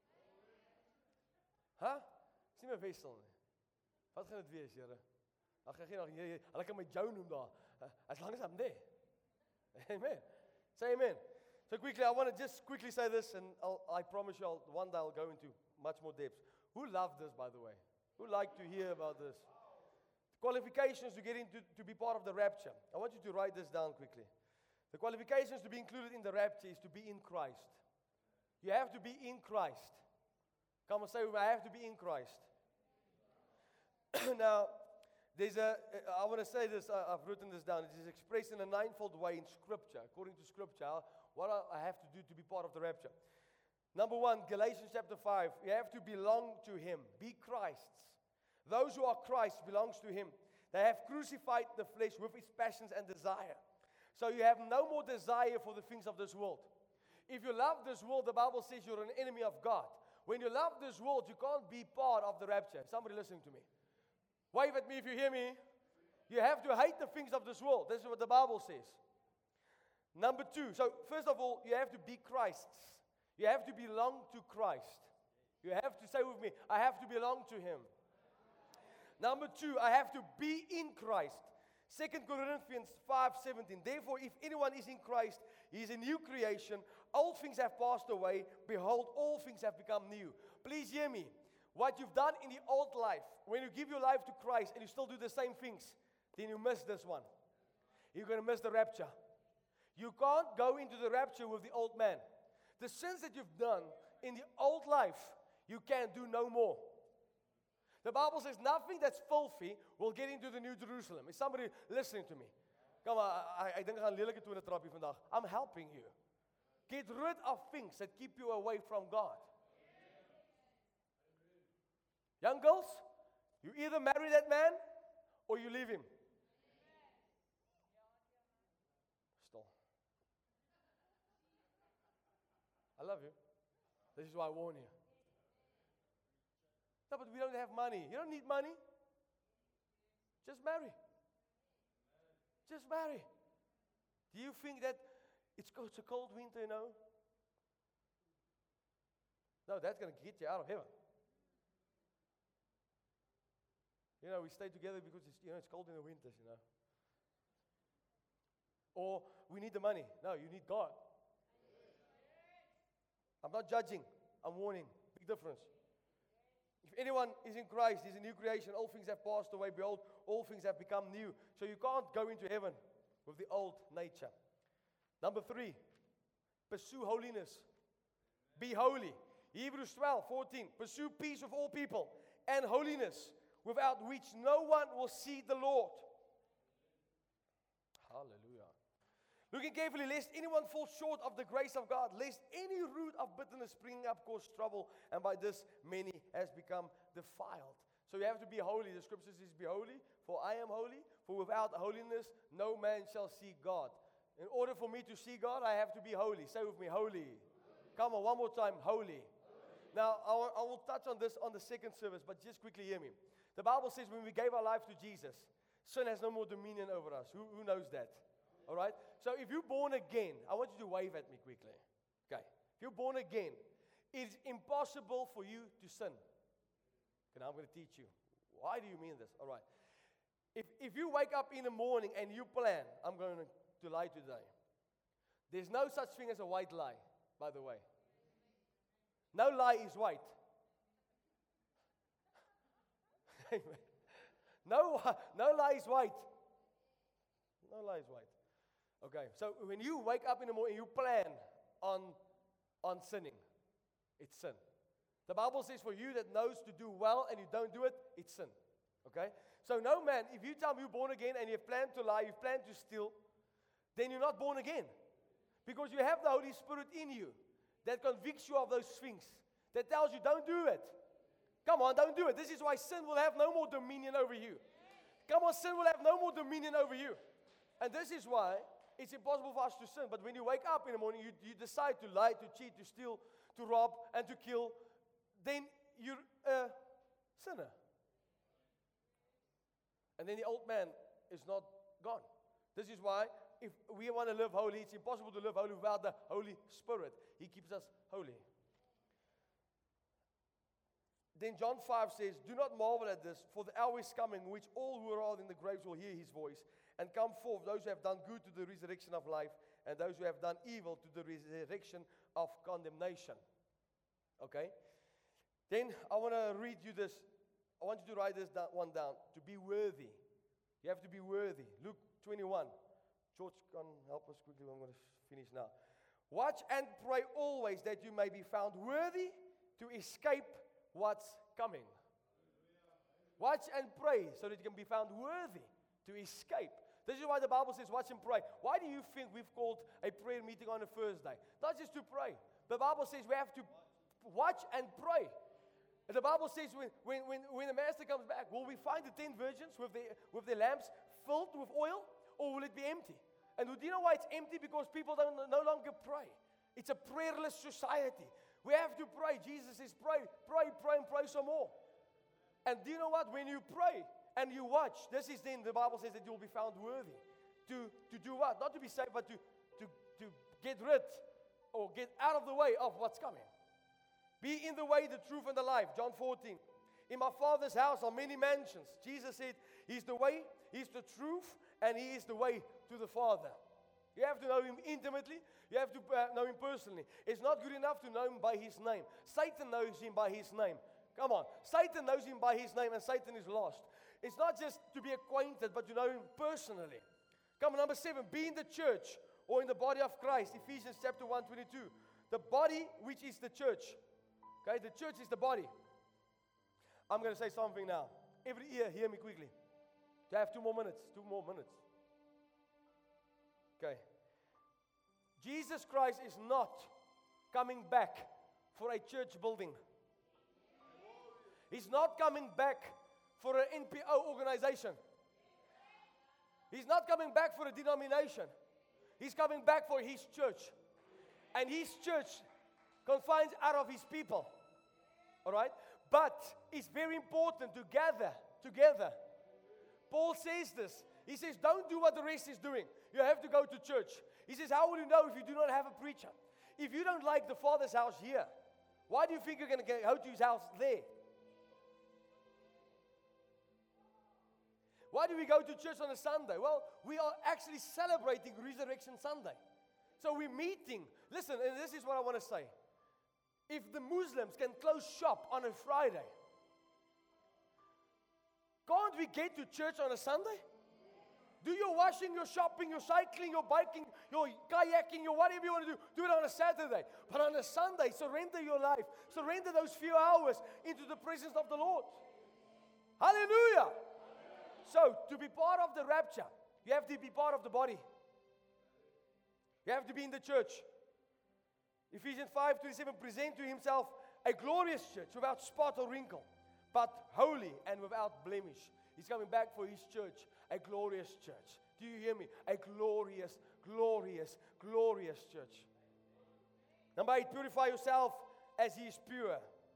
Huh? Is nie meer wissel nie. Wat gaan dit wees, Here? Ag gee nog hulle kan my Jou noem daar. As long as I'm there. Amen. Say amen. So quickly, I want to just quickly say this, and I promise you, one day I'll go into much more depth. Who loved this, by the way? Who liked to hear about this? The qualifications to get into, to be part of the rapture. I want you to write this down quickly. The qualifications to be included in the rapture is to be in Christ. You have to be in Christ. Come and say, I have to be in Christ. Now, I want to say this, I've written this down. It is expressed in a ninefold way in Scripture. According to Scripture, what I have to do to be part of the rapture. Number 1, Galatians chapter 5. You have to belong to Him. Be Christ's. Those who are Christ belongs to Him. They have crucified the flesh with its passions and desire. So you have no more desire for the things of this world. If you love this world, the Bible says you're an enemy of God. When you love this world, you can't be part of the rapture. Somebody listening to me. Wave at me if you hear me. You have to hate the things of this world. This is what the Bible says. Number 2. So first of all, you have to be Christ's. You have to belong to Christ. You have to say with me, I have to belong to Him. Number 2, I have to be in Christ. 2 Corinthians 5:17. Therefore, if anyone is in Christ, he is a new creation. Old things have passed away. Behold, all things have become new. Please hear me. What you've done in the old life, when you give your life to Christ and you still do the same things, then you miss this one. You're going to miss the rapture. You can't go into the rapture with the old man. The sins that you've done in the old life, you can do no more. The Bible says nothing that's filthy will get into the New Jerusalem. Is somebody listening to me? Come on, I dink ek gaan lelike toe in 'n trappie vandag. I'm helping you. Get rid of things that keep you away from God. Young girls, you either marry that man or you leave him. Still. I love you. This is why I warn you. No, but we don't have money. You don't need money. Just marry. Just marry. Do you think that it's a cold winter, you know? No, that's going to get you out of heaven. You know, we stay together because it's cold in the winters, you know. Or we need the money. No, you need God. I'm not judging. I'm warning. Big difference. If anyone is in Christ, he's a new creation. All things have passed away. Behold, all things have become new. So you can't go into heaven with the old nature. Number 3, pursue holiness. Be holy. Hebrews 12:14. Pursue peace with all people and holiness, without which no one will see the Lord. Hallelujah. Looking carefully, lest anyone fall short of the grace of God, lest any root of bitterness springing up cause trouble, and by this many has become defiled. So you have to be holy. The scripture says, be holy, for I am holy, for without holiness no man shall see God. In order for me to see God, I have to be holy. Say with me, holy. Come on, one more time, holy. Now, I will touch on this on the second service, but just quickly hear me. The Bible says when we gave our life to Jesus, sin has no more dominion over us. Who knows that? All right? So if you're born again, I want you to wave at me quickly. Okay. If you're born again, it's impossible for you to sin. Okay, now I'm going to teach you. Why do you mean this? All right. If you wake up in the morning and you plan, I'm going to lie today. There's no such thing as a white lie, by the way. No lie is white. no lie is white. No lie is white. Okay, so when you wake up in the morning, you plan on sinning. It's sin. The Bible says for you that knows to do well and you don't do it, it's sin. Okay? So no man, if you tell me you're born again and you've planned to lie, you've planned to steal, then you're not born again. Because you have the Holy Spirit in you that convicts you of those things, that tells you don't do it. Come on, don't do it. This is why sin will have no more dominion over you. Come on, sin will have no more dominion over you. And this is why it's impossible for us to sin. But when you wake up in the morning, you decide to lie, to cheat, to steal, to rob, and to kill, then you're a sinner. And then the old man is not gone. This is why if we want to live holy, it's impossible to live holy without the Holy Spirit. He keeps us holy. Then John 5 says, do not marvel at this, for the hour is coming in which all who are in the graves will hear his voice and come forth, those who have done good to the resurrection of life, and those who have done evil to the resurrection of condemnation. Okay? Then I want to read you this. I want you to write this one down. To be worthy. You have to be worthy. Luke 21. George, can help us quickly. I'm going to finish now. Watch and pray always that you may be found worthy to escape what's coming. Watch and pray so that you can be found worthy to escape. This is why the Bible says watch and pray. Why do you think we've called a prayer meeting on a Thursday? Not just to pray. The Bible says we have to watch and pray. And the Bible says when the master comes back, will we find the 10 virgins with their lamps filled with oil, or will it be empty? And do you know why it's empty? Because people no longer pray. It's a prayerless society. We have to pray. Jesus says pray, pray, pray, and pray some more. And do you know what? When you pray and you watch, this is then the Bible says that you will be found worthy. To do what? Not to be saved, but to get rid or get out of the way of what's coming. Be in the way, the truth, and the life. John 14. In my Father's house are many mansions. Jesus said, He's the way, He's the truth, and He is the way to the Father. You have to know Him intimately. You have to know Him personally. It's not good enough to know Him by His name. Satan knows Him by His name. Come on. Satan knows Him by His name, and Satan is lost. It's not just to be acquainted, but to know Him personally. Come on, number 7. Be in the church or in the body of Christ. Ephesians chapter 1:22. The body, which is the church. Okay, the church is the body. I'm going to say something now. Every ear, hear me quickly. You have 2 more minutes. 2 more minutes. Okay. Jesus Christ is not coming back for a church building. He's not coming back for an NPO organization. He's not coming back for a denomination. He's coming back for His church. And His church confines out of His people. All right? But it's very important to gather together. Paul says this. He says, don't do what the rest is doing. You have to go to church. He says, how will you know if you do not have a preacher? If you don't like the Father's house here, why do you think you're going to go to His house there? Why do we go to church on a Sunday? Well, we are actually celebrating Resurrection Sunday. So we're meeting. Listen, and this is what I want to say. If the Muslims can close shop on a Friday, can't we get to church on a Sunday? Do your washing, your shopping, your cycling, your biking, your kayaking, your whatever you want to do it on a Saturday. But on a Sunday, surrender your life. Surrender those few hours into the presence of the Lord. Hallelujah. So, to be part of the rapture, you have to be part of the body. You have to be in the church. Ephesians 5:27, present to Himself a glorious church without spot or wrinkle, but holy and without blemish. He's coming back for His church, a glorious church. Do you hear me? A glorious, glorious, glorious church. Number 8, purify yourself as He is pure.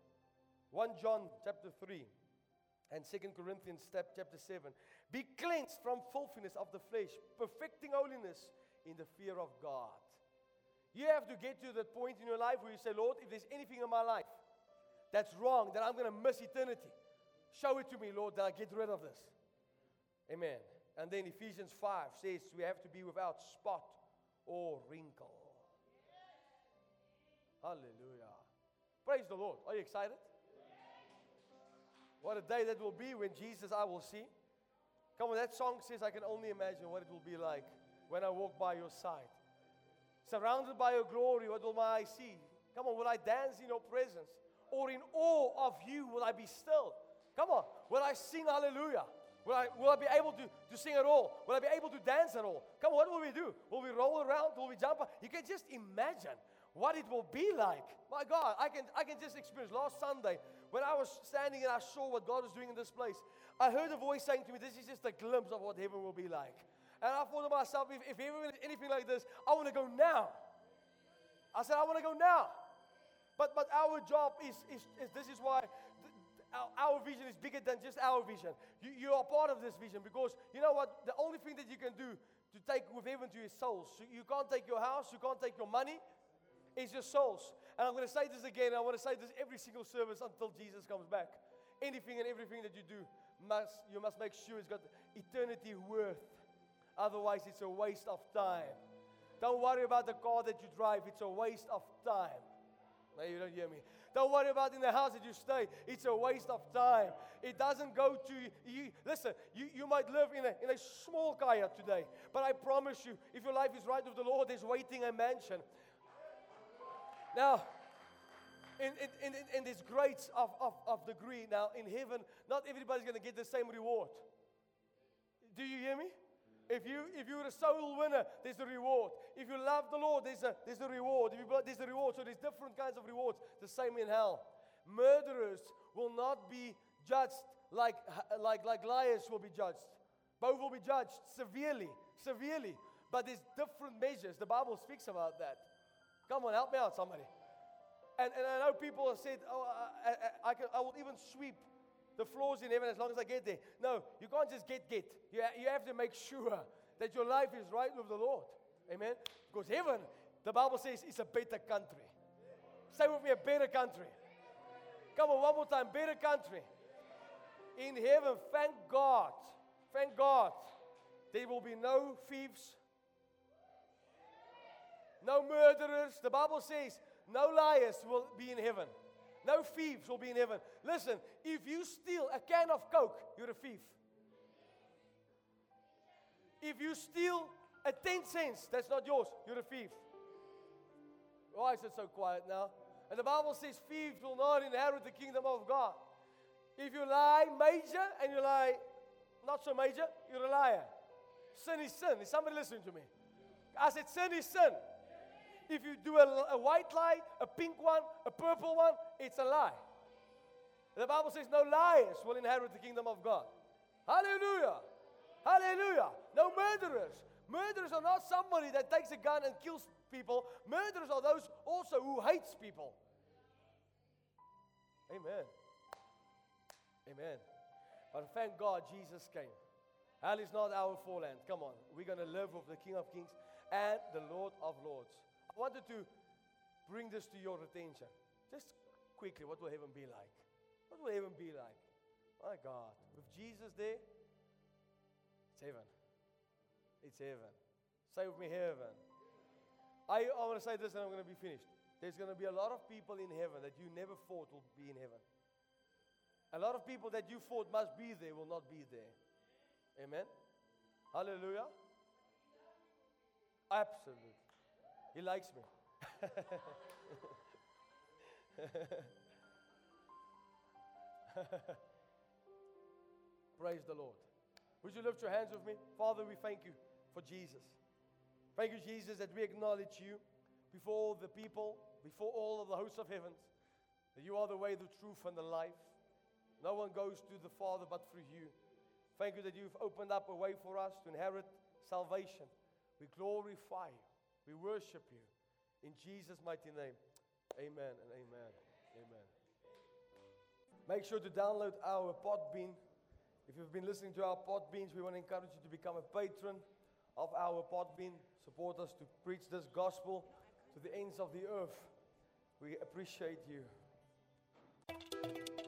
1 John chapter 3 and 2 Corinthians chapter 7. Be cleansed from filthiness of the flesh, perfecting holiness in the fear of God. You have to get to that point in your life where you say, Lord, if there's anything in my life that's wrong, that I'm going to miss eternity, show it to me, Lord, that I get rid of this. Amen. And then Ephesians 5 says we have to be without spot or wrinkle. Hallelujah. Praise the Lord. Are you excited? What a day that will be when Jesus I will see. Come on, that song says I can only imagine what it will be like when I walk by your side. Surrounded by your glory, what will my eyes see? Come on, will I dance in your presence? Or in awe of you will I be still? Come on, will I sing hallelujah? Will I be able to sing at all? Will I be able to dance at all? Come on, what will we do? Will we roll around? Will we jump? You can just imagine what it will be like. My God, I can just experience. Last Sunday, when I was standing and I saw what God was doing in this place, I heard a voice saying to me, this is just a glimpse of what heaven will be like. And I thought to myself, if ever anything like this, I want to go now. I said, I want to go now. But our job is this is why our vision is bigger than just our vision. You are part of this vision because you know what? The only thing that you can do to take with heaven to your souls. So you can't take your house, you can't take your money. It's your souls. And I'm going to say this again. I want to say this every single service until Jesus comes back. Anything and everything that you do, you must make sure it's got eternity worth. Otherwise, it's a waste of time. Don't worry about the car that you drive. It's a waste of time. No, you don't hear me. Don't worry about in the house that you stay. It's a waste of time. It doesn't go to you. Listen, you might live in a small kaya today. But I promise you, if your life is right with the Lord, there's waiting a mansion. Now, in this grades of degree, now in heaven, not everybody's going to get the same reward. Do you hear me? If you're a soul winner, there's a reward. If you love the Lord, there's a reward. There's a reward. So there's different kinds of rewards. The same in hell. Murderers will not be judged like liars will be judged. Both will be judged severely. But there's different measures. The Bible speaks about that. Come on, help me out, somebody. And I know people have said, I will even sweep the floors in heaven as long as I get there. No, you can't just get. You have to make sure that your life is right with the Lord. Amen? Because heaven, the Bible says, is a better country. Say with me, a better country. Come on, one more time, better country. In heaven, thank God, there will be no thieves, no murderers. The Bible says, no liars will be in heaven. No thieves will be in heaven. Listen, if you steal a can of Coke, you're a thief. If you steal a 10 cents, that's not yours, you're a thief. Why is it so quiet now? And the Bible says thieves will not inherit the kingdom of God. If you lie major and you lie not so major, you're a liar. Sin is sin. Is somebody listening to me? I said sin is sin. If you do a white lie, a pink one, a purple one, it's a lie. The Bible says no liars will inherit the kingdom of God. Hallelujah. Hallelujah. No murderers. Murderers are not somebody that takes a gun and kills people. Murderers are those also who hates people. Amen. Amen. But thank God Jesus came. Hell is not our foreland. Come on. We're going to live with the King of Kings and the Lord of Lords. I wanted to bring this to your attention. Just quickly, what will heaven be like? What will heaven be like? My God. With Jesus there, it's heaven. It's heaven. Say with me, heaven. I want to say this and I'm going to be finished. There's going to be a lot of people in heaven that you never thought will be in heaven. A lot of people that you thought must be there will not be there. Amen? Hallelujah? Absolutely. He likes me. Praise the Lord. Would you lift your hands with me? Father, we thank you for Jesus. Thank you, Jesus, that we acknowledge you before all the people, before all of the hosts of heavens, that you are the way, the truth, and the life. No one goes to the Father but through you. Thank you that you've opened up a way for us to inherit salvation. We glorify you. We worship you. In Jesus' mighty name, amen and amen. Amen. Make sure to download our Podbean. If you've been listening to our Podbeans, we want to encourage you to become a patron of our Podbean. Support us to preach this gospel to the ends of the earth. We appreciate you.